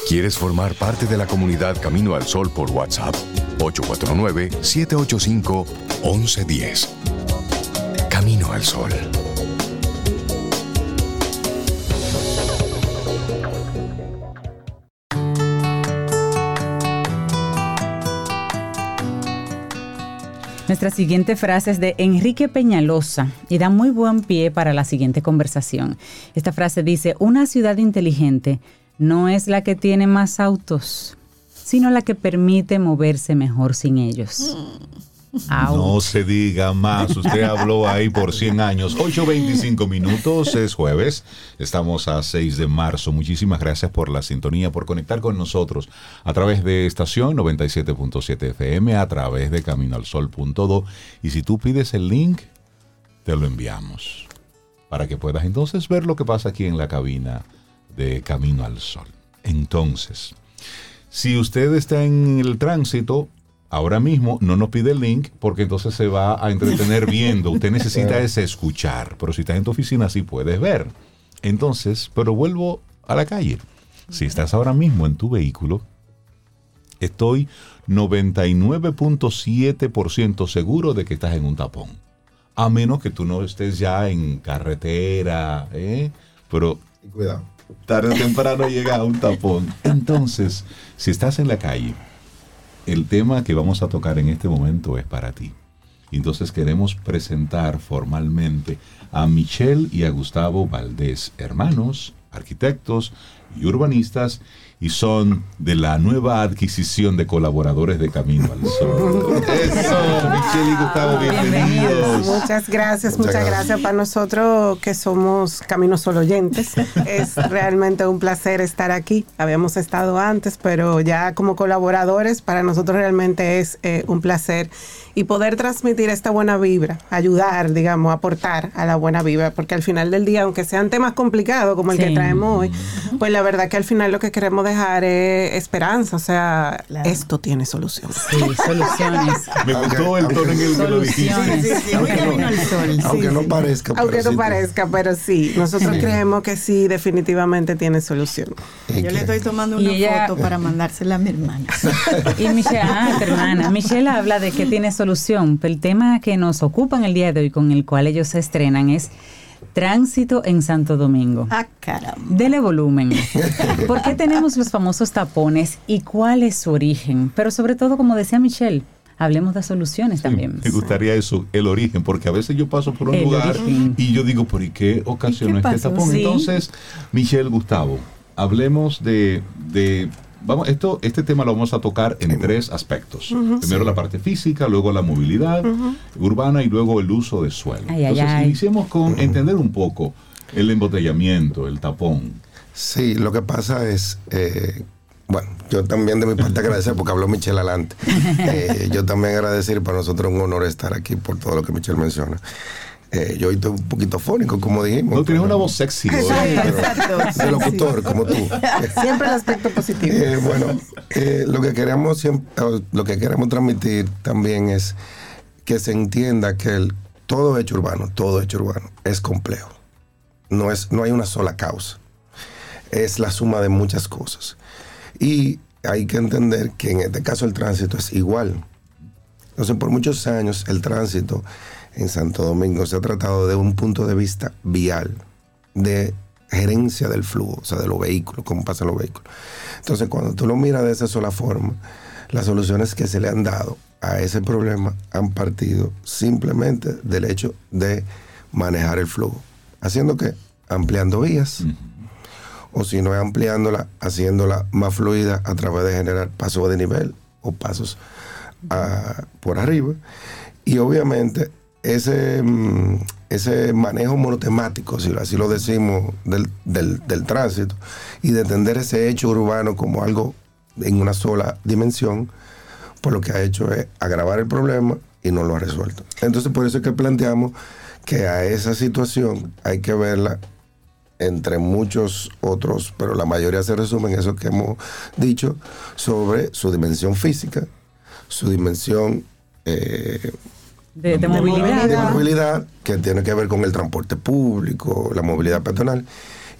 ¿Quieres formar parte de la comunidad Camino al Sol por WhatsApp? 849-785-1110. Camino al Sol. Nuestra siguiente frase es de Enrique Peñalosa y da muy buen pie para la siguiente conversación. Esta frase dice: una ciudad inteligente no es la que tiene más autos, sino la que permite moverse mejor sin ellos. No se diga más, usted habló ahí por 100 años. 8:25 minutos, es jueves, estamos a 6 de marzo. Muchísimas gracias por la sintonía, por conectar con nosotros a través de estación 97.7 FM, a través de caminoalsol.do, y si tú pides el link, te lo enviamos para que puedas entonces ver lo que pasa aquí en la cabina de Camino al Sol. Entonces, si usted está en el tránsito ahora mismo, no nos pide el link porque entonces se va a entretener viendo. Usted necesita es escuchar, pero si estás en tu oficina sí puedes ver. Entonces, pero vuelvo a la calle. Si estás ahora mismo en tu vehículo, estoy 99.7% seguro de que estás en un tapón. A menos que tú no estés ya en carretera, pero cuidado, tarde o temprano llega a un tapón. Entonces, si estás en la calle, el tema que vamos a tocar en este momento es para ti. Entonces queremos presentar formalmente a Michelle y a Gustavo Valdés, hermanos, arquitectos y urbanistas, y son de la nueva adquisición de colaboradores de Camino al Sol. Eso, Michelle y Gustavo, bienvenidos. Muchas gracias. Para nosotros que somos Camino Sol oyentes, es realmente un placer estar aquí. Habíamos estado antes, pero ya como colaboradores, para nosotros realmente es un placer y poder transmitir esta buena vibra, ayudar, digamos, aportar a la buena vibra, porque al final del día, aunque sean temas complicados como el que traemos hoy, pues la verdad que al final lo que queremos dejar es esperanza, o sea, claro, esto tiene solución. Sí, soluciones. Me gustó el tono en el que lo dijiste. Aunque no parezca. Aunque no parezca, pero sí, nosotros creemos que sí, definitivamente tiene solución. Yo le estoy tomando una foto para mandársela a mi hermana. Y Michelle, tu hermana. Michelle habla de que tiene solución, pero el tema que nos ocupa en el día de hoy, con el cual ellos se estrenan, es tránsito en Santo Domingo. Ah, caramba. Dele volumen. ¿Por qué tenemos los famosos tapones y cuál es su origen? Pero sobre todo, como decía Michelle, hablemos de soluciones también. Me gustaría eso, el origen, porque a veces yo paso por un lugar y yo digo, ¿por qué ocasionó este tapón? Sí. Entonces, Michelle, Gustavo, hablemos de vamos, este tema lo vamos a tocar en tres aspectos. Primero la parte física, luego la movilidad urbana y luego el uso de suelo. Entonces, iniciemos con entender un poco el embotellamiento, el tapón. Sí, lo que pasa es, bueno, yo también de mi parte agradecer, porque habló Michelle adelante. Yo también agradecer, para nosotros es un honor estar aquí por todo lo que Michelle menciona. Yo hoy estoy un poquito fónico, como dijimos. No tienes una voz sexy. Exacto. De locutor, como tú. Siempre el aspecto positivo. Bueno, lo que queremos transmitir también es que se entienda que todo hecho urbano es complejo. No hay una sola causa. Es la suma de muchas cosas. Y hay que entender que en este caso el tránsito es igual. Entonces, por muchos años el tránsito en Santo Domingo se ha tratado de un punto de vista vial, de gerencia del flujo, o sea, de los vehículos, cómo pasan los vehículos. Entonces, cuando tú lo miras de esa sola forma, las soluciones que se le han dado a ese problema han partido simplemente del hecho de manejar el flujo. ¿Haciendo qué? Ampliando vías. O si no es ampliándola, haciéndola más fluida a través de generar pasos de nivel o pasos por arriba. Y obviamente ese manejo monotemático, si así lo decimos, del tránsito, y de entender ese hecho urbano como algo en una sola dimensión, pues lo que ha hecho es agravar el problema y no lo ha resuelto. Entonces, por eso es que planteamos que a esa situación hay que verla entre muchos otros, pero la mayoría se resume en eso que hemos dicho sobre su dimensión física, su dimensión de movilidad, que tiene que ver con el transporte público, la movilidad peatonal,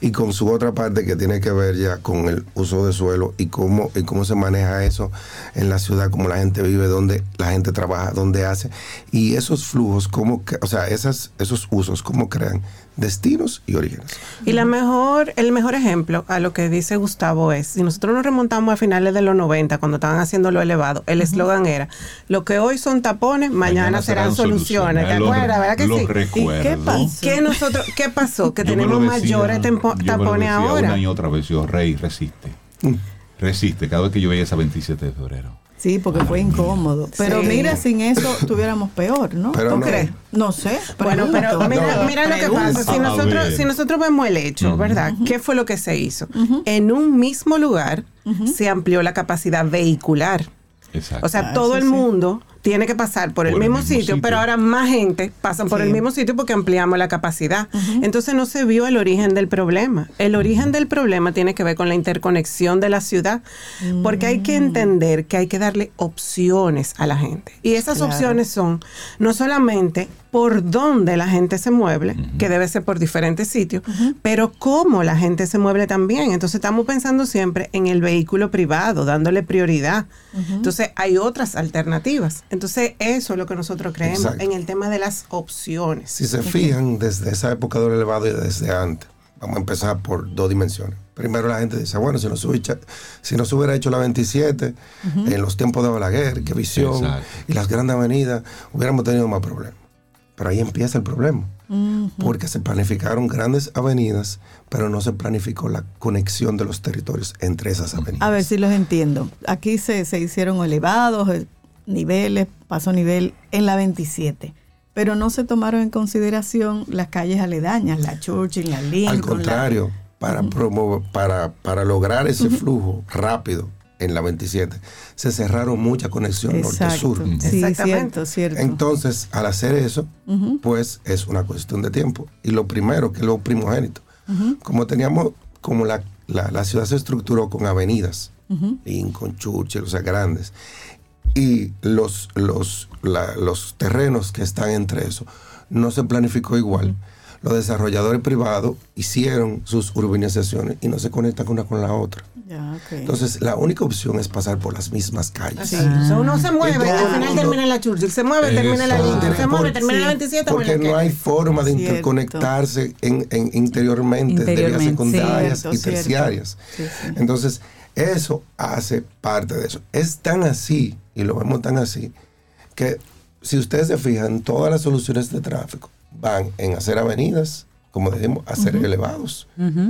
y con su otra parte que tiene que ver ya con el uso de suelo y cómo se maneja eso en la ciudad, cómo la gente vive, dónde la gente trabaja, dónde hace, y esos flujos, esos usos, cómo crean destinos y orígenes. Y el mejor ejemplo a lo que dice Gustavo es, si nosotros nos remontamos a finales de los 90, cuando estaban haciendo lo elevado, el eslogan era, lo que hoy son tapones, mañana serán soluciones. ¿Te acuerdas? ¿Verdad que sí? Recuerdo. ¿Y qué pasó? Que tenemos mayores tapones ahora. Una y otra vez, Rey, resiste. Resiste, cada vez que yo veía esa 27 de febrero. Sí, porque fue incómodo. Pero mira, sin eso estuviéramos peor, ¿no? Pero ¿Tú crees? No sé. Bueno, pero mira lo que pasa. Si nosotros vemos el hecho, ¿verdad? ¿Qué fue lo que se hizo? En un mismo lugar se amplió la capacidad vehicular. Exacto. O sea, todo el mundo tiene que pasar por el mismo sitio, pero ahora más gente pasan por el mismo sitio porque ampliamos la capacidad. Entonces no se vio el origen del problema. El origen del problema tiene que ver con la interconexión de la ciudad, porque hay que entender que hay que darle opciones a la gente. Y esas opciones son no solamente por dónde la gente se mueve, que debe ser por diferentes sitios, pero cómo la gente se mueve también. Entonces estamos pensando siempre en el vehículo privado, dándole prioridad. Entonces hay otras alternativas. Entonces eso es lo que nosotros creemos en el tema de las opciones. Si se fijan, desde esa época del elevado y desde antes, vamos a empezar por dos dimensiones. Primero la gente dice, bueno, si no se hubiera hecho la 27 en los tiempos de Balaguer, qué visión, y las grandes avenidas, hubiéramos tenido más problemas. Pero ahí empieza el problema, porque se planificaron grandes avenidas, pero no se planificó la conexión de los territorios entre esas avenidas. A ver si los entiendo. Aquí se hicieron elevados, niveles, paso nivel en la 27, pero no se tomaron en consideración las calles aledañas, la Churchill, la Lincoln. Al contrario, para lograr ese flujo rápido en la 27, se cerraron muchas conexiones norte-sur. Sí, cierto. Entonces, al hacer eso, pues es una cuestión de tiempo. Y lo primero, que es lo primogénito, como la ciudad se estructuró con avenidas, Lincoln, Churchill, o sea, grandes, y los terrenos que están entre eso, no se planificó igual. Los desarrolladores privados hicieron sus urbanizaciones y no se conectan una con la otra. Entonces, la única opción es pasar por las mismas calles. Sí. Uno se mueve, al final termina en la Churchill, se mueve, termina en la Lincoln, se mueve, termina en la 27. Porque no hay forma de interconectarse interiormente de vías secundarias y terciarias. Entonces, eso hace parte de eso. Es tan así, y lo vemos tan así, que si ustedes se fijan, todas las soluciones de tráfico van en hacer avenidas, como decimos, hacer elevados.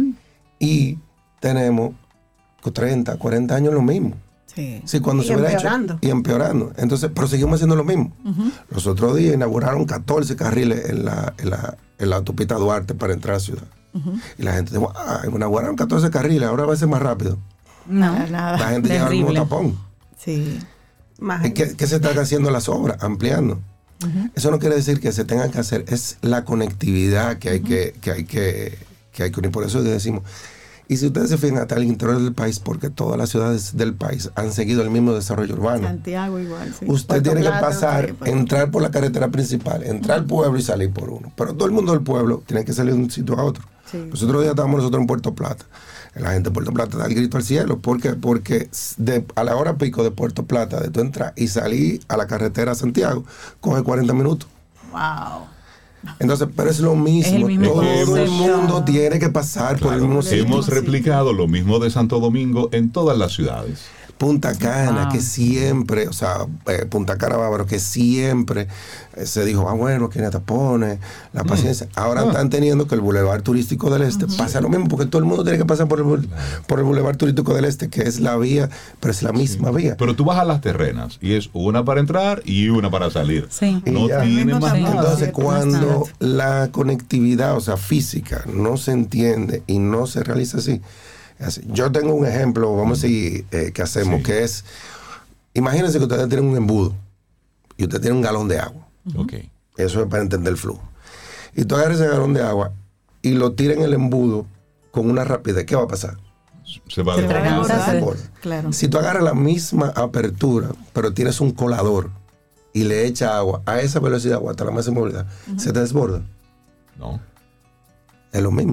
Y tenemos 30, 40 años lo mismo. Sí, cuando se hubiera hecho. Y empeorando. Entonces, pero seguimos haciendo lo mismo. Los otros días inauguraron 14 carriles en la autopista Duarte para entrar a la ciudad. Y la gente dijo, inauguraron 14 carriles, ahora va a ser más rápido. No, la gente llega al mismo tapón. Sí. ¿Qué se están haciendo las obras? Ampliando. Eso no quiere decir que se tengan que hacer, es la conectividad que hay que unir. Por eso decimos, y si ustedes se fijan hasta el interior del país, porque todas las ciudades del país han seguido el mismo desarrollo urbano. Santiago igual, sí. Usted tiene que pasar, entrar por la carretera principal, entrar al pueblo y salir por uno. Pero todo el mundo del pueblo tiene que salir de un sitio a otro. Los otros días estábamos nosotros en Puerto Plata. La gente de Puerto Plata da el grito al cielo. ¿Por qué? Porque a la hora pico de Puerto Plata, de tú entrar y salir a la carretera a Santiago, coge 40 minutos. ¡Wow! Entonces, pero es lo mismo. Todo el mundo tiene que pasar por el mismo sitio. Hemos replicado lo mismo de Santo Domingo en todas las ciudades. Punta Cana, que siempre, o sea, Punta Cana Bávaro, que siempre se dijo, bueno, que tapones, la paciencia. Ahora están teniendo que el Boulevard Turístico del Este pasa lo mismo, porque todo el mundo tiene que pasar por el Boulevard Turístico del Este, que es la vía, pero es la misma vía. Pero tú vas a las terrenas y es una para entrar y una para salir. No tiene más nada. Entonces, cuando la conectividad, o sea, física, no se entiende y no se realiza así. Yo tengo un ejemplo, vamos a seguir, que hacemos, que es, imagínense que ustedes tienen un embudo y usted tiene un galón de agua. Eso es para entender el flujo. Y tú agarras ese galón de agua y lo tiras en el embudo con una rapidez, ¿qué va a pasar? Se va a desbordar. Claro. Si tú agarras la misma apertura, pero tienes un colador y le echas agua a esa velocidad, hasta la máxima movilidad, ¿se te desborda? No. Es lo mismo.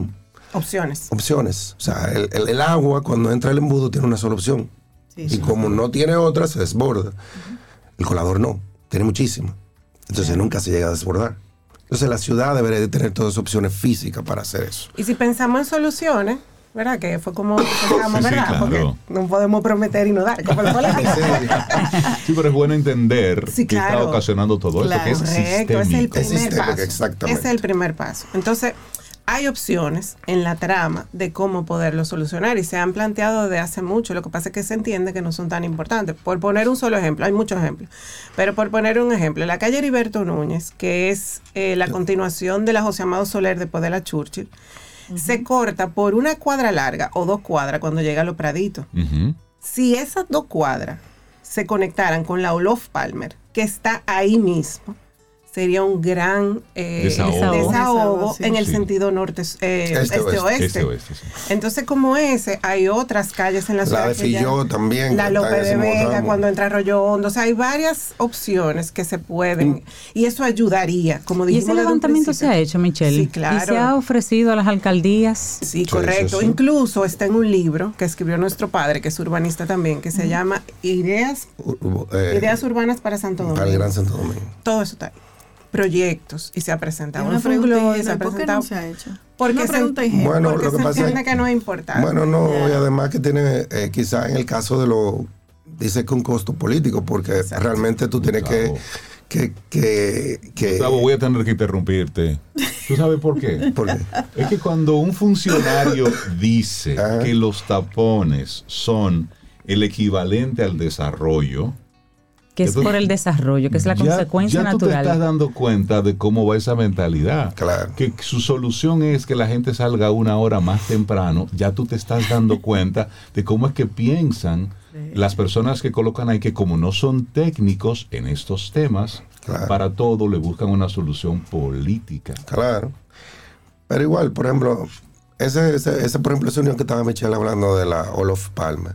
Opciones. O sea, el agua cuando entra el embudo tiene una sola opción. Y como no tiene otra, se desborda. El colador no, tiene muchísimo. Entonces nunca se llega a desbordar. Entonces la ciudad debería de tener todas opciones físicas para hacer eso. Y si pensamos en soluciones, ¿verdad? Que fue como pensamos, ¿verdad? Claro. Porque no podemos prometer y no dar. Como lo Sí, pero es bueno entender que está ocasionando todo esto, que es correcto, sistémico. es el primer paso. Exactamente. Es el primer paso. Entonces, hay opciones en la trama de cómo poderlo solucionar y se han planteado desde hace mucho. Lo que pasa es que se entiende que no son tan importantes. Por poner un solo ejemplo, hay muchos ejemplos, pero por poner un ejemplo, la calle Heriberto Núñez, que es la continuación de la José Amado Soler después de la Churchill, se corta por una cuadra larga o 2 cuadras cuando llega a Los Praditos. Si esas 2 cuadras se conectaran con la Olof Palmer, que está ahí mismo, sería un gran desahogo en el sentido norte, este-oeste. Sí. Entonces, como ese, hay otras calles en la ciudad. La de Filló también. La López de Vega, cuando entra Arroyo Hondo. O sea, hay varias opciones que se pueden. Y eso ayudaría, como dijimos. ¿Y ese levantamiento se ha hecho, Michelle? Sí, claro. ¿Y se ha ofrecido a las alcaldías? Sí, correcto. Sí. Incluso está en un libro que escribió nuestro padre, que es urbanista también, que se llama Ideas Urbanas para Santo Domingo. Para el Gran Santo Domingo. Todo eso está ahí. Proyectos y se ha presentado una pregunta, ¿por qué no se ha hecho? Porque se entiende que no es importante. Bueno, no, y además que tiene quizás en el caso de dice que un costo político, porque realmente tú tienes que Gustavo, voy a tener que interrumpirte. ¿Tú sabes por qué? ¿Por qué? Es que cuando un funcionario dice que los tapones son el equivalente al desarrollo, que es por el desarrollo, que es la consecuencia natural. Ya tú te estás dando cuenta de cómo va esa mentalidad. Claro. Que su solución es que la gente salga 1 hora más temprano. Ya tú te estás dando cuenta de cómo es que piensan las personas que colocan ahí, que como no son técnicos en estos temas, para todo le buscan una solución política. Claro. Pero igual, por ejemplo, ese por ejemplo, esa unión que estaba Michelle hablando de la Olof Palmer.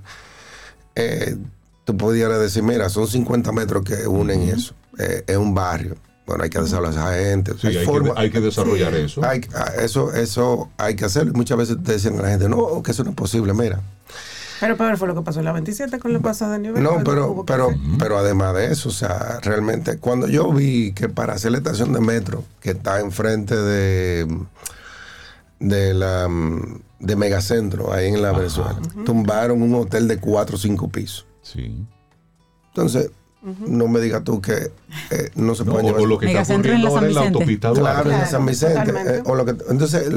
Tú pudieras decir, mira, son 50 metros que unen eso. Es un barrio. Bueno, hay que desarrollar a esa gente. Sí, hay que desarrollar eso. Eso hay que hacerlo. Y muchas veces te decían a la gente, no, que eso no es posible, mira. Pero peor fue lo que pasó en la 27 con los pasos de nivel. No, pero además de eso, o sea, realmente, cuando yo vi que para hacer la estación de metro, que está enfrente de Megacentro, ahí en la Venezuela, tumbaron un hotel de 4 o 5 pisos. Sí. Entonces, no me digas tú que no se puede llevar. O lo que está ocurriendo ahora en la autopista Duarte. Claro, en San Vicente. Entonces,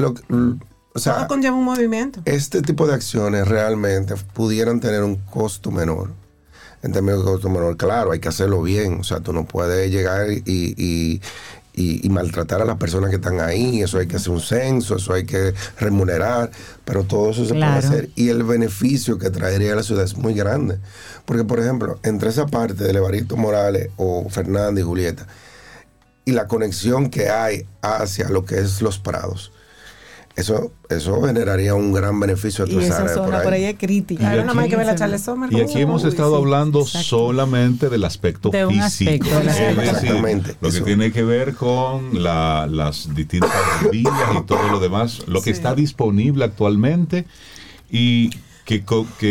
o sea, todo conlleva un movimiento. Este tipo de acciones realmente pudieran tener un costo menor. En términos de costo menor, claro, hay que hacerlo bien. O sea, tú no puedes llegar y maltratar a las personas que están ahí. Eso hay que hacer un censo, eso hay que remunerar, pero todo eso se puede hacer. Y el beneficio que traería a la ciudad es muy grande. Porque, por ejemplo, entre esa parte de Evaristo Morales o Fernanda y Julieta y la conexión que hay hacia lo que es Los Prados, eso generaría un gran beneficio a toda esa área. Y esa zona por ahí es crítica. Claro, no hay que ver la Charles Sommer. Y aquí hemos estado hablando solamente del aspecto físico. Exactamente. Lo que tiene que ver con las distintas vías y todo lo demás, lo que está disponible actualmente y que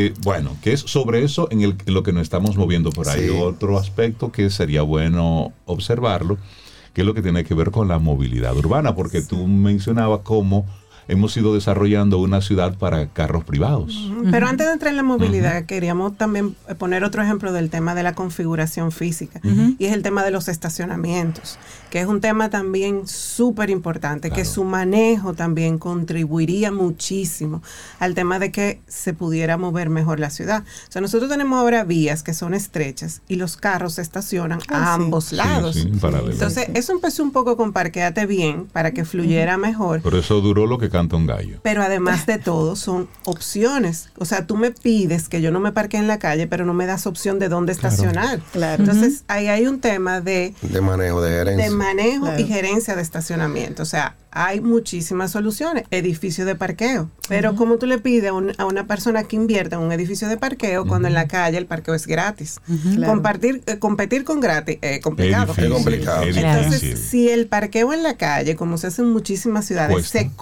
es sobre eso en lo que nos estamos moviendo por ahí. Otro aspecto que sería bueno observarlo, que es lo que tiene que ver con la movilidad urbana, porque tú mencionabas cómo hemos ido desarrollando una ciudad para carros privados. Pero antes de entrar en la movilidad, queríamos también poner otro ejemplo del tema de la configuración física, y es el tema de los estacionamientos, que es un tema también súper importante, que su manejo también contribuiría muchísimo al tema de que se pudiera mover mejor la ciudad. O sea, nosotros tenemos ahora vías que son estrechas y los carros se estacionan a ambos lados. Entonces, eso empezó un poco con parquéate bien para que fluyera mejor. Por eso duró lo que canta un gallo. Pero además de todo, son opciones. O sea, tú me pides que yo no me parquee en la calle, pero no me das opción de dónde estacionar. Claro. Entonces, ahí hay un tema de manejo, de gerencia. De manejo y gerencia de estacionamiento. O sea, hay muchísimas soluciones. Edificio de parqueo. Pero ¿cómo tú le pides a una persona que invierta en un edificio de parqueo cuando en la calle el parqueo es gratis? Competir con gratis es complicado. Es complicado. Entonces, si el parqueo en la calle, como se hace en muchísimas ciudades, se cobra,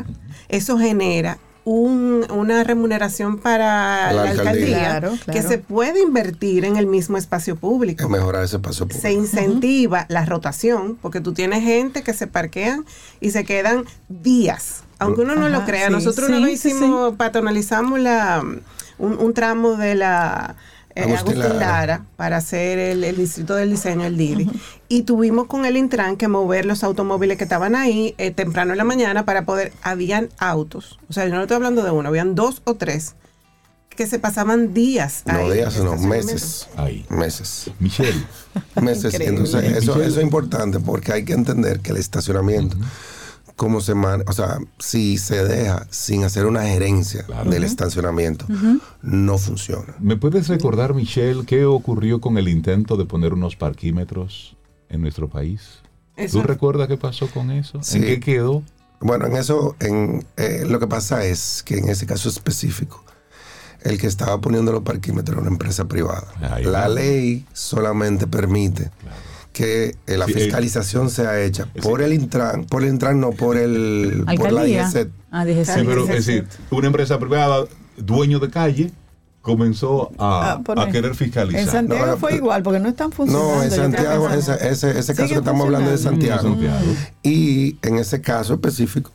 día, eso genera una remuneración para la alcaldía claro. que se puede invertir en el mismo espacio público. Es mejorar ese espacio público. Se incentiva la rotación, porque tú tienes gente que se parquean y se quedan días. Aunque uno no lo crea, nosotros una vez patronalizamos un tramo de la Agustín Lara para hacer el distrito del diseño, el DIDI. Y tuvimos con el Intran que mover los automóviles que estaban ahí temprano en la mañana para poder, habían autos, o sea, yo no estoy hablando de uno, habían 2 o 3 que se pasaban días ahí. Meses. Ahí. Meses. Michelle. Meses. Entonces, eso es importante porque hay que entender que el estacionamiento, cómo se o sea, si se deja sin hacer una gerencia del estacionamiento, no funciona. ¿Me puedes recordar, Michelle, qué ocurrió con el intento de poner unos parquímetros en nuestro país? ¿Tú recuerdas qué pasó con eso? Sí. ¿En qué quedó? Bueno, en eso, lo que pasa es que en ese caso específico, el que estaba poniendo los parquímetros era una empresa privada. La ley solamente permite que la fiscalización sea hecha por el Intran, no por la DGCET. Sí, pero es decir, una empresa privada, dueño de calle, comenzó a querer fiscalizar. En Santiago fue igual, porque no están funcionando. No, en Santiago, ese caso que estamos hablando de Santiago. Y en ese caso específico,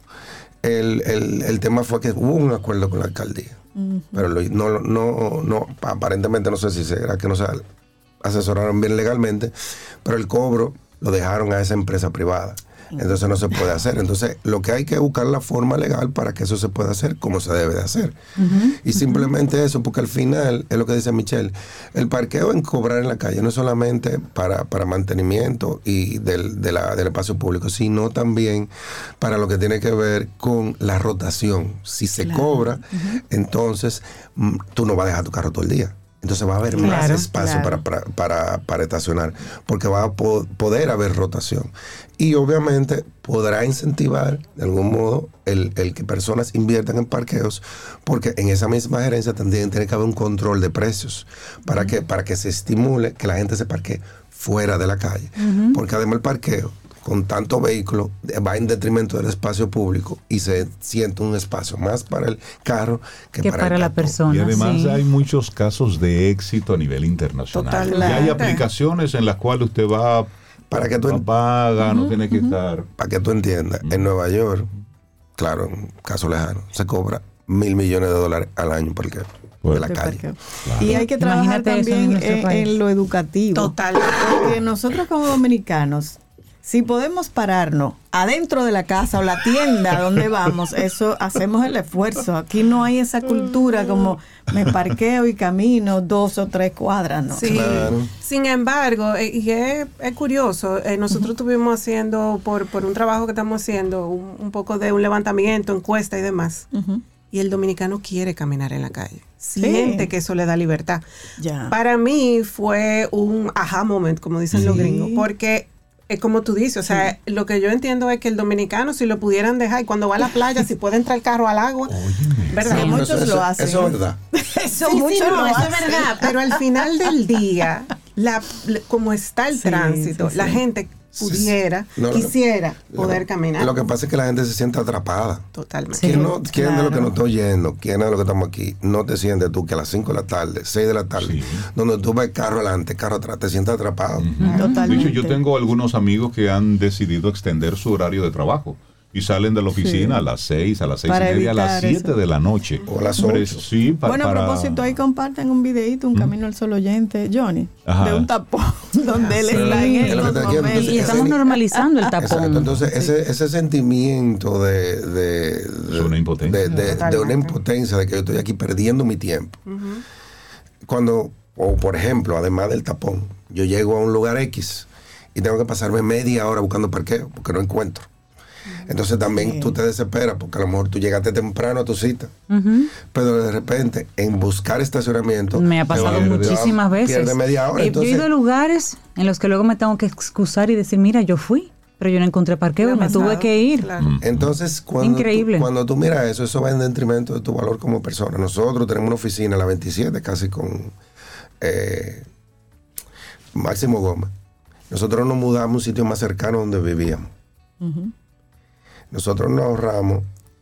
el tema fue que hubo un acuerdo con la alcaldía. Pero no, aparentemente no sé si será que no se asesoraron bien legalmente, pero el cobro lo dejaron a esa empresa privada. Entonces no se puede hacer. Entonces lo que hay que buscar la forma legal para que eso se pueda hacer como se debe de hacer. Y simplemente eso, porque al final, es lo que dice Michelle, el parqueo en cobrar en la calle no es solamente para mantenimiento y del espacio público, sino también para lo que tiene que ver con la rotación. Si se cobra, entonces tú no vas a dejar tu carro todo el día. Entonces va a haber más espacio para estacionar, porque va a poder haber rotación. Y obviamente podrá incentivar de algún modo el que personas inviertan en parqueos, porque en esa misma gerencia también tiene que haber un control de precios para que se estimule que la gente se parquee fuera de la calle. Porque además el parqueo, con tanto vehículo, va en detrimento del espacio público y se siente un espacio más para el carro que para la persona. Y además hay muchos casos de éxito a nivel internacional. Totalmente. Y hay aplicaciones en las cuales usted va, paga, no tiene que estar. Para que tú entiendas, en Nueva York, claro, en un caso lejano, se cobra $1,000 millones al año por de la calle. Claro. Y hay que trabajar también en lo educativo. Totalmente. Porque nosotros como dominicanos, si podemos pararnos adentro de la casa o la tienda donde vamos, eso hacemos el esfuerzo. Aquí no hay esa cultura como me parqueo y camino 2 o 3 cuadras, ¿no? Sí. Claro. Sin embargo, y es curioso, nosotros estuvimos haciendo, por un trabajo que estamos haciendo, un poco de un levantamiento, encuesta y demás. Y el dominicano quiere caminar en la calle. Siente que eso le da libertad. Para mí fue un aha moment, como dicen los gringos, porque es como tú dices, o sea, lo que yo entiendo es que el dominicano, si lo pudieran dejar, y cuando va a la playa, si puede entrar el carro al agua, ¿verdad? Sí, muchos lo hacen. Eso es verdad. Eso es verdad, pero al final del día, como está el tránsito, la gente quisiera poder caminar. Lo que pasa es que la gente se siente atrapada. Totalmente. ¿Quién de lo que nos está oyendo, quién de lo que estamos aquí, no te sientes tú que a las 5 de la tarde, 6 de la tarde, donde tú ves carro adelante, carro atrás, te sientes atrapado? Totalmente. De hecho, yo tengo algunos amigos que han decidido extender su horario de trabajo y salen de la oficina a las 6, a las 6:30, a las 7 de la noche. O a las 8. Sí, bueno, a propósito, ahí comparten un videíto, un camino al sol oyente, Johnny, de un tapón donde él está en el momento. Y estamos normalizando el tapón. Exacto. Entonces, ese sentimiento de una impotencia. De una impotencia, de que yo estoy aquí perdiendo mi tiempo. Cuando, o por ejemplo, además del tapón, yo llego a un lugar X y tengo que pasarme media hora buscando parqueo porque no encuentro. Entonces también tú te desesperas porque a lo mejor tú llegaste temprano a tu cita, pero de repente en buscar estacionamiento me ha pasado muchísimas veces. Pierde media hora. He ido a lugares en los que luego me tengo que excusar y decir, mira, yo fui, pero yo no encontré parqueo y me tuve que ir. Claro. Entonces cuando tú miras eso va en detrimento de tu valor como persona. Nosotros tenemos una oficina, la 27, casi con Máximo Gómez. Nosotros nos mudamos a un sitio más cercano donde vivíamos. Nosotros nos ahorramos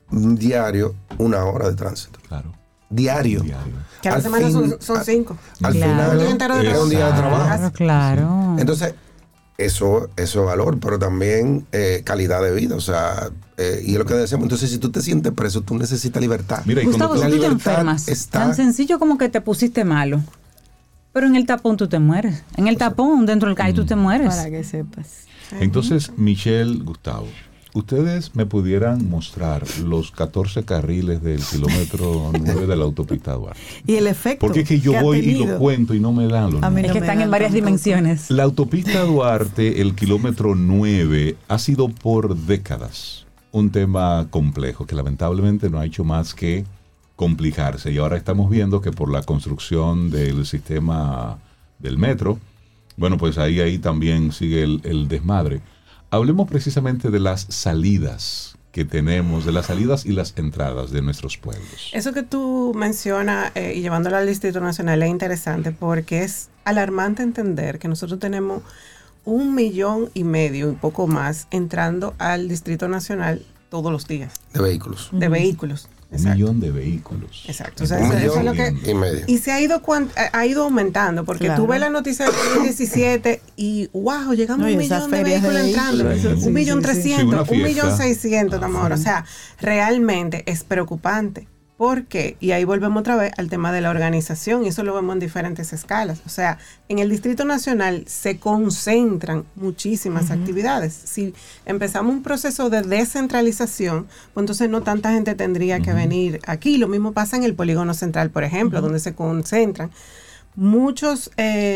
diario 1 hora de tránsito. Claro. Diario. Que a la semana son 5. Al Claro. final es un día de trabajo. Claro. Entonces, eso es valor, pero también calidad de vida. O sea, y es lo que decíamos. Entonces, si tú te sientes preso, tú necesitas libertad. Mira, y Gustavo, cuando si tú te libertad enfermas, está- tan sencillo como que te pusiste malo. Pero en el tapón tú te mueres. En el tapón, dentro del CAI, tú te mueres. Para que sepas. Entonces, Michelle, Gustavo, ustedes me pudieran mostrar los 14 carriles del kilómetro 9 de la autopista Duarte. Y el efecto. Porque es que yo ha voy y tenido. lo cuento y no me dan los A mí números. Es que me están dan en varias tampoco. dimensiones. La autopista Duarte, el kilómetro 9, ha sido por décadas un tema complejo que lamentablemente no ha hecho más que complicarse. Y ahora estamos viendo que por la construcción del sistema del metro, bueno, pues ahí también sigue el desmadre. Hablemos precisamente de las salidas que tenemos, de las salidas y las entradas de nuestros pueblos. Eso que tú mencionas y llevándolo al Distrito Nacional es interesante porque es alarmante entender que nosotros tenemos 1,5 millones y poco más entrando al Distrito Nacional todos los días De vehículos. de vehículos. 1 millón de vehículos. Exacto. O sea, 1,5 eso es lo que... millones. Y se ha ido aumentando, porque Claro. tú ves la noticia del 2017 y wow, llegamos No, a y 1 esas millón de ferias de vehículos entrando, vehículos, eso 1,300,000, Sí, una 1,600,000 fiesta. estamos ahora. O sea, realmente es preocupante. ¿Por qué? Y ahí volvemos otra vez al tema de la organización, y eso lo vemos en diferentes escalas. O sea, en el Distrito Nacional se concentran muchísimas actividades. Si empezamos un proceso de descentralización, pues entonces no tanta gente tendría que venir aquí. Lo mismo pasa en el Polígono Central, por ejemplo, donde se concentran muchos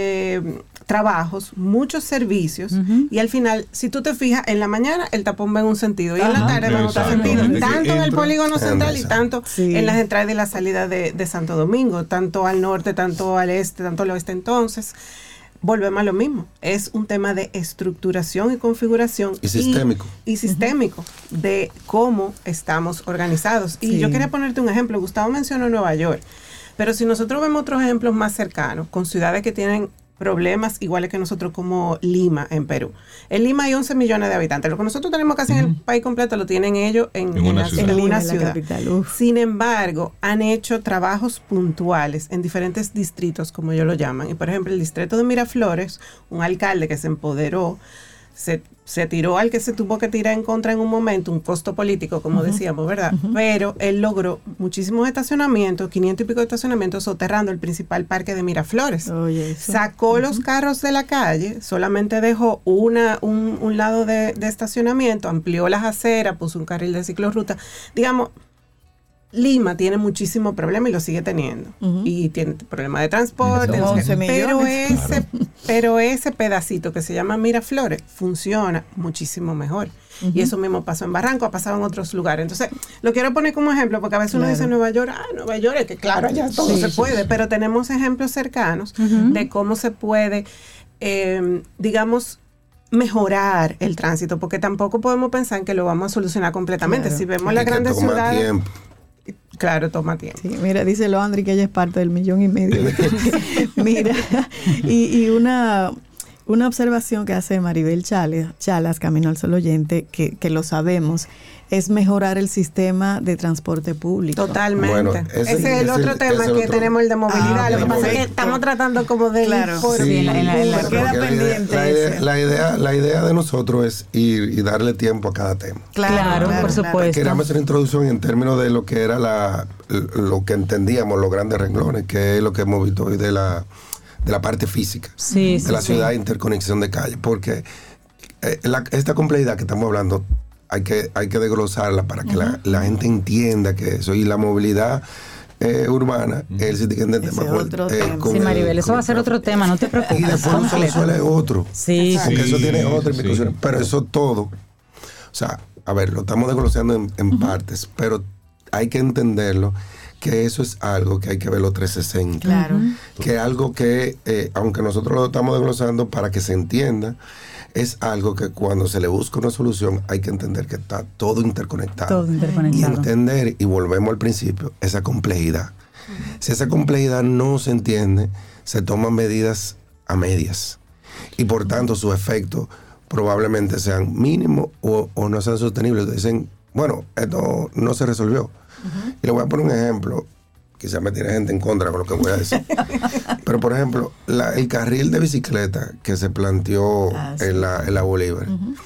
trabajos, muchos servicios, y al final, si tú te fijas, en la mañana el tapón va en un sentido y en la tarde va en otro Exacto. sentido, Gente que tanto en el entra, Polígono Central y tanto Sí. en las entradas y la salida de Santo Domingo, tanto al norte, tanto al este, tanto al oeste. Entonces, volvemos a lo mismo. Es un tema de estructuración y configuración. Y sistémico. Y sistémico de cómo estamos organizados. Y Sí. yo quería ponerte un ejemplo. Gustavo mencionó Nueva York. Pero si nosotros vemos otros ejemplos más cercanos, con ciudades que tienen problemas iguales que nosotros, como Lima en Perú. En Lima hay 11 millones de habitantes. Lo que nosotros tenemos casi en el país completo lo tienen ellos en una ciudad. en Lima, una en la ciudad. capital, uf. Sin embargo, han hecho trabajos puntuales en diferentes distritos, como ellos lo llaman. Y por ejemplo, el distrito de Miraflores, un alcalde que se empoderó, se tiró al que se tuvo que tirar en contra en un momento, un costo político, como decíamos, ¿verdad? Pero él logró muchísimos estacionamientos, 500 y pico de estacionamientos, soterrando el principal parque de Miraflores. Oye, eso. Sacó los carros de la calle, solamente dejó un lado de estacionamiento, amplió las aceras, puso un carril de ciclorruta. Digamos, Lima tiene muchísimo problema y lo sigue teniendo. Y tiene problemas de transporte. Son 11 millones. Pero ese pedacito que se llama Miraflores funciona muchísimo mejor. Y eso mismo pasó en Barranco, ha pasado en otros lugares. Entonces, lo quiero poner como ejemplo, porque a veces uno dice Nueva York, Nueva York, es que claro, allá todo se puede, pero tenemos ejemplos cercanos de cómo se puede, digamos, mejorar el tránsito, porque tampoco podemos pensar en que lo vamos a solucionar completamente. Claro. Si vemos las Y que grandes toma ciudades, tiempo. claro, toma tiempo. Sí, mira, dice Loandri que ella es parte del 1,5 millones. Mira, y una observación que hace Maribel Chalas, Camino al Sol Oyente, que lo sabemos, es mejorar el sistema de transporte público. Totalmente. Bueno, ese es el otro tema que tenemos, el de movilidad. Lo que pasa es que estamos tratando como de Claro. ir por... Sí, en la pero queda porque pendiente ese. la idea de nosotros es ir y darle tiempo a cada tema. Claro, por supuesto. Queríamos hacer una introducción en términos de lo que era lo que entendíamos, los grandes renglones, que es lo que hemos visto hoy de la parte física, Sí, de la sí, ciudad, sí. interconexión de calle, porque esta complejidad que estamos hablando hay que desglosarla para que la gente entienda que eso, y la movilidad urbana es el siguiente Ese tema. es otro tema. Sí, Maribel, eso va a ser otro tema, no te preocupes. Y después un solo suelo es otro. Sí, Porque sí. eso tiene otras Sí. implicaciones. Pero eso todo, o sea, a ver, lo estamos desglosando en partes, pero hay que entenderlo, que eso es algo que hay que verlo 360. Claro. Que algo que, aunque nosotros lo estamos desglosando para que se entienda, es algo que cuando se le busca una solución hay que entender que está todo interconectado. Todo interconectado. Y entender, y volvemos al principio, esa complejidad. Si esa complejidad no se entiende, se toman medidas a medias. Y por tanto sus efectos probablemente sean mínimos o no sean sostenibles. Dicen bueno, esto no se resolvió. Y le voy a poner un ejemplo. Quizás me tiene gente en contra con lo que voy a decir. Pero, por ejemplo, el carril de bicicleta que se planteó en la Bolívar,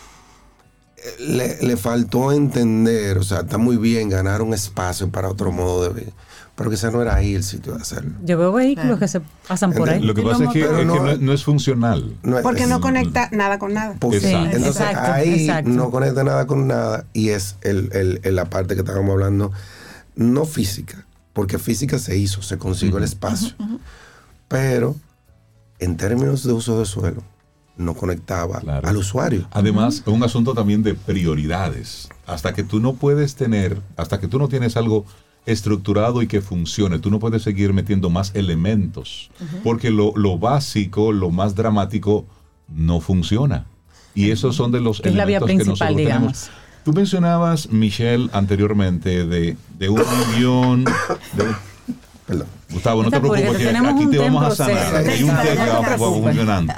le faltó entender, o sea, está muy bien ganar un espacio para otro modo de vida, pero quizás no era ahí el sitio de hacerlo. Yo veo vehículos que se pasan por ahí. Lo que pasa es que no es funcional. Porque no conecta nada con nada. Exacto. Entonces, exacto, ahí exacto. no conecta nada con nada y es la parte que estábamos hablando, no física, porque física se hizo, se consiguió el espacio. Pero en términos de uso de suelo, no conectaba al usuario. Además, es un asunto también de prioridades. Hasta que tú no tienes algo estructurado y que funcione, tú no puedes seguir metiendo más elementos, porque lo básico, lo más dramático, no funciona. Y esos son de los elementos es la vía principal, que nosotros digamos. tenemos. Tú mencionabas, Michelle, anteriormente de 1 millón Perdón. Gustavo, no te preocupes, que aquí te vamos a sanar. Hay un tema funcionando.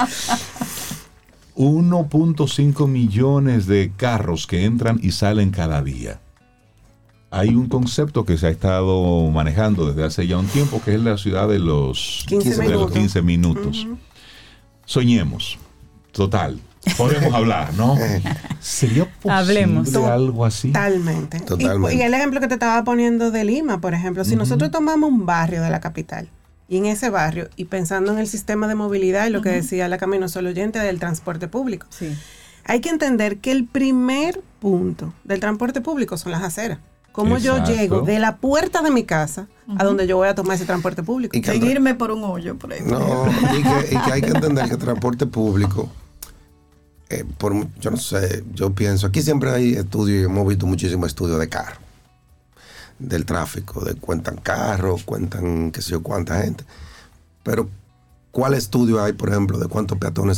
1.5 millones de carros que entran y salen cada día. Hay un concepto que se ha estado manejando desde hace ya un tiempo, que es la ciudad de los 15 minutos. Soñemos. Total. Podemos hablar, ¿no? ¿Sería posible Hablemos. algo así? Totalmente. Totalmente. Y el ejemplo que te estaba poniendo de Lima, por ejemplo, si nosotros tomamos un barrio de la capital y en ese barrio, y pensando en el sistema de movilidad y lo que decía la Camino Solo Oyente del transporte público, hay que entender que el primer punto del transporte público son las aceras. Cómo yo llego de la puerta de mi casa a donde yo voy a tomar ese transporte público. Y seguirme por un hoyo por ahí. No, y que hay que entender que el transporte público, yo no sé, yo pienso, aquí siempre hay estudios, y hemos visto muchísimos estudios de carro, del tráfico, cuentan carros, cuentan qué sé yo cuánta gente, pero ¿cuál estudio hay, por ejemplo, de cuántos peatones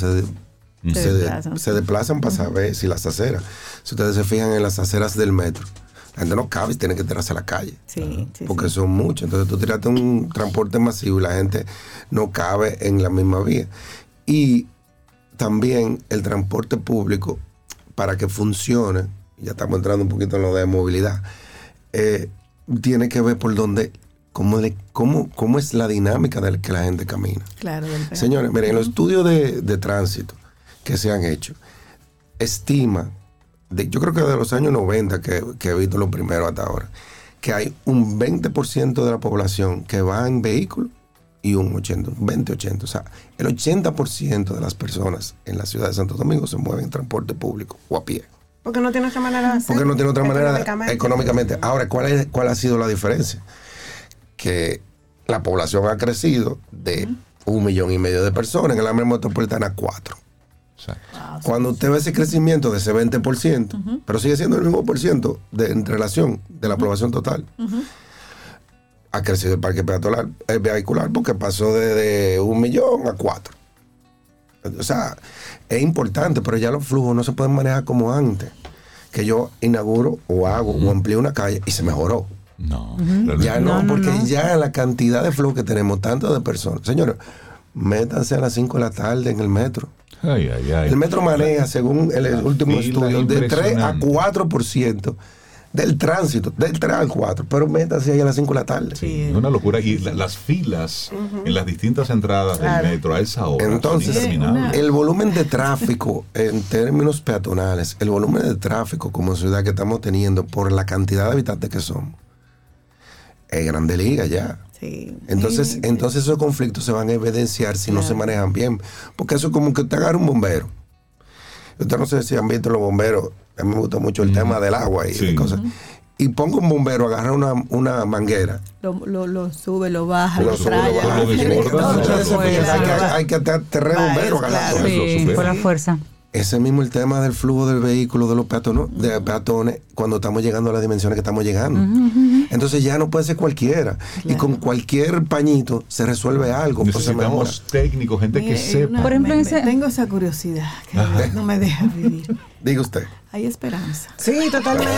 se desplazan para saber si las aceras, si ustedes se fijan en las aceras del metro, la gente no cabe y tiene que tirarse a la calle, porque son muchos, entonces tú tiraste un transporte masivo y la gente no cabe en la misma vía. Y también el transporte público, para que funcione, ya estamos entrando un poquito en lo de movilidad, tiene que ver por dónde, cómo es la dinámica de que la gente camina. Claro. Señores, miren, en los estudios de tránsito que se han hecho, estima, yo creo que de los años 90 que he visto lo primero hasta ahora, que hay un 20% de la población que va en vehículo y un 20-80. O sea, el 80% de las personas en la ciudad de Santo Domingo se mueven en transporte público o a pie. Porque no tiene otra manera de hacer. Porque no tiene otra manera económicamente. Ahora, ¿cuál ha sido la diferencia? Que la población ha crecido de 1,5 millones de personas, en el área metropolitana a 4. Cuando usted ve ese crecimiento de ese 20%, pero sigue siendo el mismo por ciento en relación de la población total, ha crecido el parque vehicular porque pasó de 1 millón a 4. O sea, es importante, pero ya los flujos no se pueden manejar como antes, que yo inauguro o hago o amplío una calle y se mejoró. No. Ya no, porque ya la cantidad de flujo que tenemos, tanto de personas. Señores, métanse a las 5 de la tarde en el metro. El metro maneja, según el último estudio, de 3 a 4% del tránsito, del 3 al 4, pero métanse ahí a las 5 de la tarde. Sí, es una locura. Y las filas en las distintas entradas del metro a esa hora. Entonces, el volumen de tráfico en términos peatonales, el volumen de tráfico como ciudad que estamos teniendo por la cantidad de habitantes que somos, es grande liga ya. Entonces esos conflictos se van a evidenciar si no se manejan bien. Porque eso es como que usted agarra un bombero. Usted no sé si han visto los bomberos. A mí me gusta mucho el tema del agua y cosas. Y pongo un bombero, agarra una manguera. Lo sube, lo baja, lo traya. Hay que aterrar bombero. Por la fuerza. Ese es mismo el tema del flujo del vehículo de los peatones cuando estamos llegando a las dimensiones que estamos llegando. Entonces ya no puede ser cualquiera. Y con cualquier pañito se resuelve algo. Necesitamos técnicos, gente que sepa. Por ejemplo, tengo esa curiosidad que no me deja vivir. Diga usted. Hay esperanza. Sí, totalmente.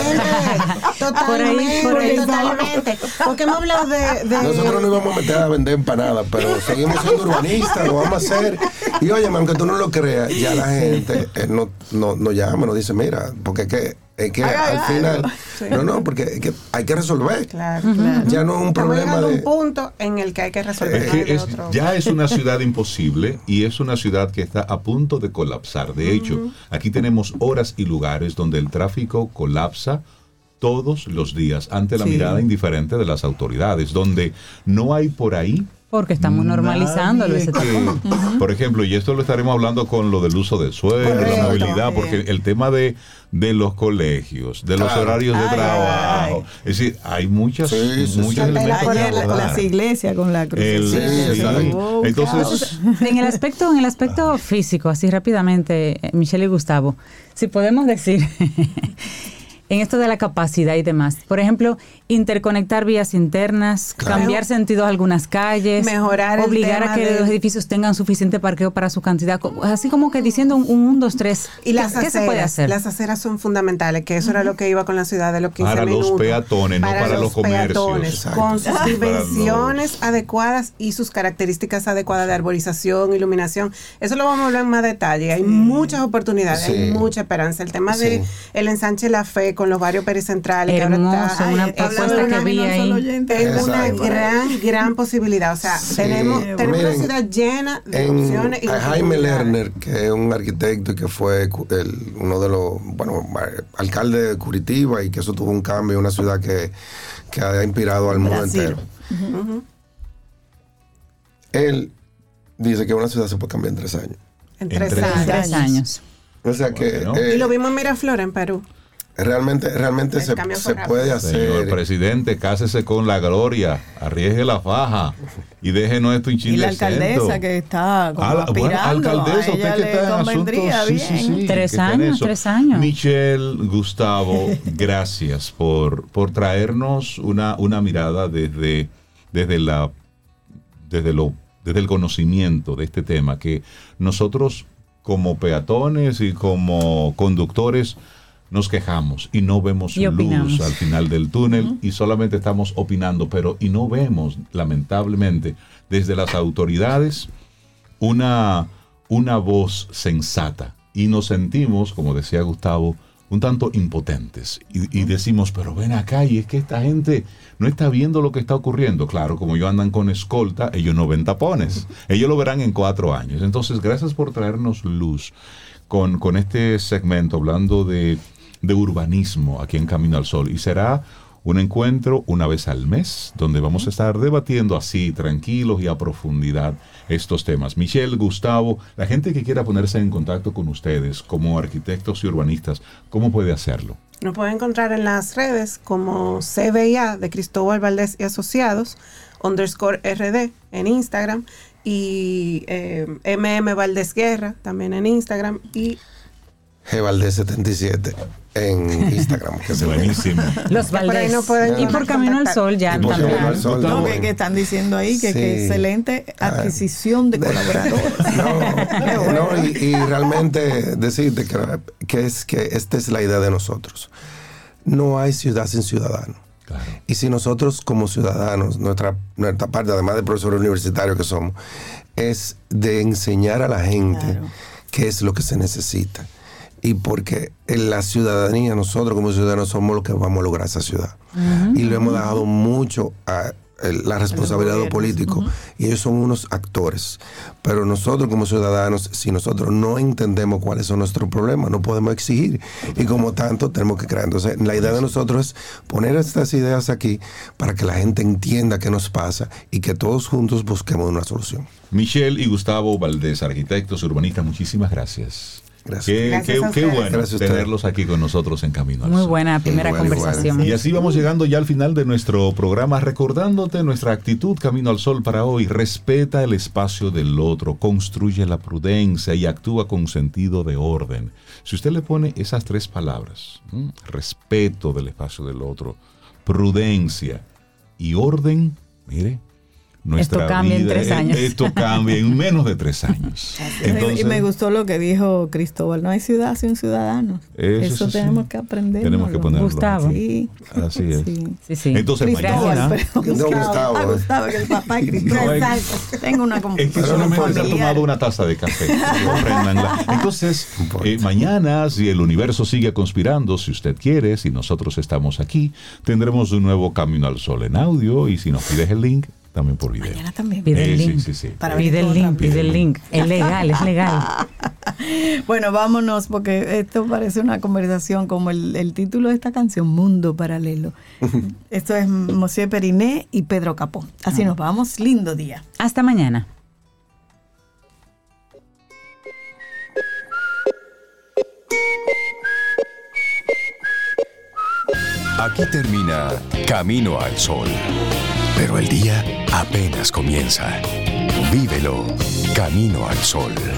Totalmente. Porque hemos hablado de... Nosotros no íbamos a meter a vender empanadas, pero seguimos siendo urbanistas, lo vamos a hacer. Y oye, aunque tú no lo creas, ya la gente nos llama, nos dice, mira, porque es que Es que al final, Sí. no, porque es que hay que resolver. Claro, claro. Ya no es un Estamos problema llegando a de... un punto en el que hay que resolver. Es que de otro. ya es una ciudad imposible y es una ciudad que está a punto de colapsar. De hecho, aquí tenemos horas y lugares donde el tráfico colapsa todos los días ante la mirada indiferente de las autoridades, donde no hay por ahí. Porque estamos normalizándolo ese tapón. Por ejemplo, y esto lo estaremos hablando con lo del uso del suelo, la movilidad, porque el tema de los colegios, de los horarios de trabajo, es decir, hay muchos elementos. Ayer las iglesias con la cruz. Entonces, En el aspecto físico, así rápidamente, Michelle y Gustavo, si podemos decir, en esto de la capacidad y demás, por ejemplo, interconectar vías internas, cambiar sentidos a algunas calles, mejorar el obligar tema a que de- los edificios tengan suficiente parqueo para su cantidad, así como que diciendo un 1, 2, 3. Y las ¿Qué se puede aceras, hacer? las aceras son fundamentales, que eso era lo que iba con la ciudad de los 15 Para los minutos. peatones, no para los comercios. peatones, con sus Para dimensiones adecuadas y sus características adecuadas de arborización, iluminación. Eso lo vamos a hablar en más detalle. Hay muchas oportunidades, hay mucha esperanza. El tema de el ensanche La Fe con los barrios pericentrales, que ahora Hermoso, está una hablando propuesta de que una- vi ahí. es una Exacto. gran posibilidad. O sea, tenemos una Miren, ciudad llena de opciones. Y de a Jaime oportunidades. Lerner, que es un arquitecto y que fue uno de los, alcalde de Curitiba, y que eso tuvo un cambio en una ciudad que ha inspirado al mundo Brasil. entero. Él dice que una ciudad se puede cambiar en 3 años. En En 3 3 años. 3 años. O sea que Bueno. Y lo vimos en Miraflores, en Perú. realmente El se cambio fue puede rápido. Señor hacer. presidente, cásese con la gloria, arriesgue la faja y déjenos esto un Y chin la de alcaldesa acento. que está como Bueno, aspirando, alcaldesa, a ella usted que le está en convendría asuntos, bien. 3 que está en años, eso. 3 años. Michelle, Gustavo, gracias por traernos una mirada desde el conocimiento de este tema, que nosotros como peatones y como conductores nos quejamos y no vemos Y luz opinamos. al final del túnel y solamente estamos opinando, y no vemos, lamentablemente, desde las autoridades una voz sensata, y nos sentimos, como decía Gustavo, un tanto impotentes y decimos, pero ven acá, y es que esta gente no está viendo lo que está ocurriendo. Claro, como ellos andan con escolta, ellos no ven tapones, ellos lo verán en 4 años. Entonces, gracias por traernos luz con este segmento hablando de urbanismo aquí en Camino al Sol, y será un encuentro una vez al mes donde vamos a estar debatiendo así, tranquilos y a profundidad, estos temas. Michelle, Gustavo, la gente que quiera ponerse en contacto con ustedes como arquitectos y urbanistas, ¿cómo puede hacerlo? Nos pueden encontrar en las redes como CBIA de Cristóbal Valdés y Asociados, _RD en Instagram, y MM Valdés Guerra también en Instagram, y Gvaldez77 en Instagram. Que se ve. Buenísimo. Los por ahí Valdés. no pueden Y por Camino al Sol ya Y por también. Camino al Sol No, también. que están diciendo ahí que, Sí. que excelente adquisición de colaboradores. No, y realmente decirte que esta es la idea de nosotros. No hay ciudad sin ciudadano. Claro. Y si nosotros como ciudadanos, nuestra parte, además de profesores universitarios que somos, es de enseñar a la gente Claro. qué es lo que se necesita. Y porque en la ciudadanía, nosotros como ciudadanos somos los que vamos a lograr esa ciudad. Y lo hemos dejado mucho a la responsabilidad de los políticos. Y ellos son unos actores. Pero nosotros como ciudadanos, si nosotros no entendemos cuáles son nuestros problemas, no podemos exigir. Y como tanto, tenemos que crear. Entonces, la idea de nosotros es poner estas ideas aquí para que la gente entienda qué nos pasa y que todos juntos busquemos una solución. Michelle y Gustavo Valdés, arquitectos urbanistas, muchísimas gracias. Gracias. Gracias a Qué ustedes. bueno Gracias a ustedes. tenerlos aquí con nosotros en Camino al Muy Sol. buena primera Igual, conversación. Y así vamos llegando ya al final de nuestro programa, recordándote nuestra actitud Camino al Sol para hoy. Respeta el espacio del otro, construye la prudencia y actúa con sentido de orden. Si usted le pone esas 3 palabras, respeto del espacio del otro, prudencia y orden, mire, nuestra esto cambia vida, en 3 años. Esto cambia en menos de 3 años. Entonces, y me gustó lo que dijo Cristóbal, no hay ciudad sin ciudadanos. Eso tenemos que aprender. Tenemos que ponerlo. Gustavo. Sí. Así es. Sí. Entonces mañana... Gustavo, que el papá de Cristóbal. Tengo una Es que solamente se ha tomado una taza de café. Entonces, mañana, si el universo sigue conspirando, si usted quiere, si nosotros estamos aquí, tendremos un nuevo Camino al Sol en audio, y si nos pides el link, también por video. Mañana también. Pide el link. Sí. Pide el link. Es legal, es legal. Bueno, vámonos, porque esto parece una conversación como el título de esta canción, Mundo Paralelo. Esto es Monsieur Periné y Pedro Capó. Así nos vamos. Lindo día. Hasta mañana. Aquí termina Camino al Sol. Pero el día apenas comienza. Vívelo Camino al Sol.